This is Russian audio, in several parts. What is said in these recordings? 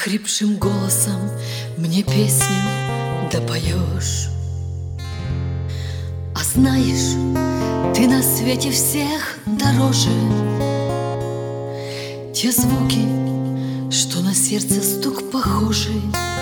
Хрипшим голосом мне песню допоешь. А знаешь, ты на свете всех дороже. Те звуки, что на сердце стук похожий,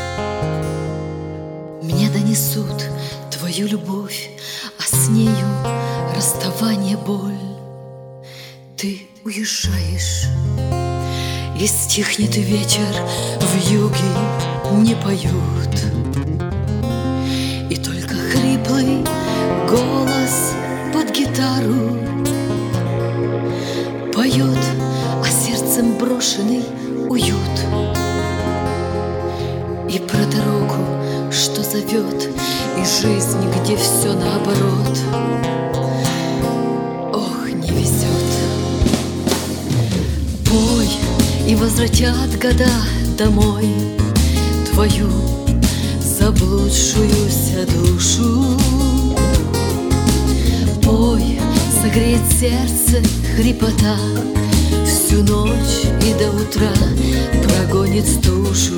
мне донесут твою любовь, а с нею расставание, боль. Ты уезжаешь, и стихнет ветер, в юге не поют, и только хриплый голос под гитару поет о сердцем брошенный уют и про дорогу, что зовет, и жизнь, где все наоборот. Ох, не везет. Пой, и возвратят года домой твою заблудшуюся душу. Пой, согреет сердце хрипота, всю ночь и до утра прогонит стужу.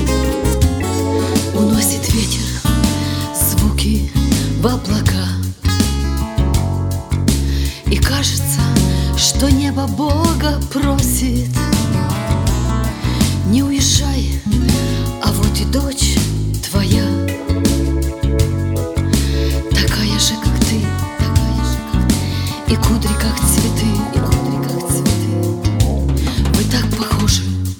Уносит ветер звуки в облака, и кажется, что небо Бога просит: не уезжай, а вот и дочь твоя, такая же, как ты, и кудри, как цветы, вы так похожи.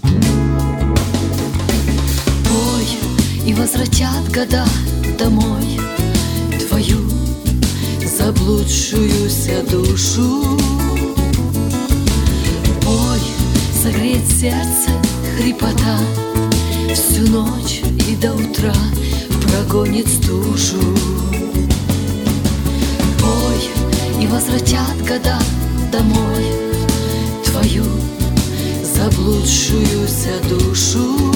Пой, и возвратят года домой твою заблудшуюся душу. Пой, согреет сердце хрипота, всю ночь и до утра прогонит стужу. Пой, и возвратят года домой твою заблудшуюся душу.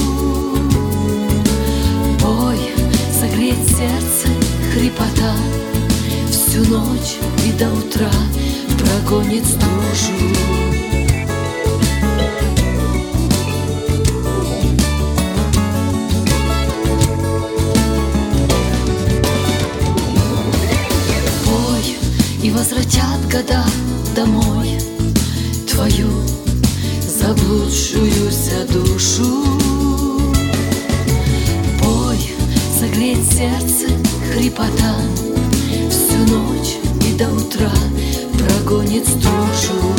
Пой, согреет сердце хрипота, всю ночь и до утра прогонит стужу. И возвратят года домой твою заблудшуюся душу. Пой, согреет сердце хрипота, всю ночь и до утра прогонит стужу.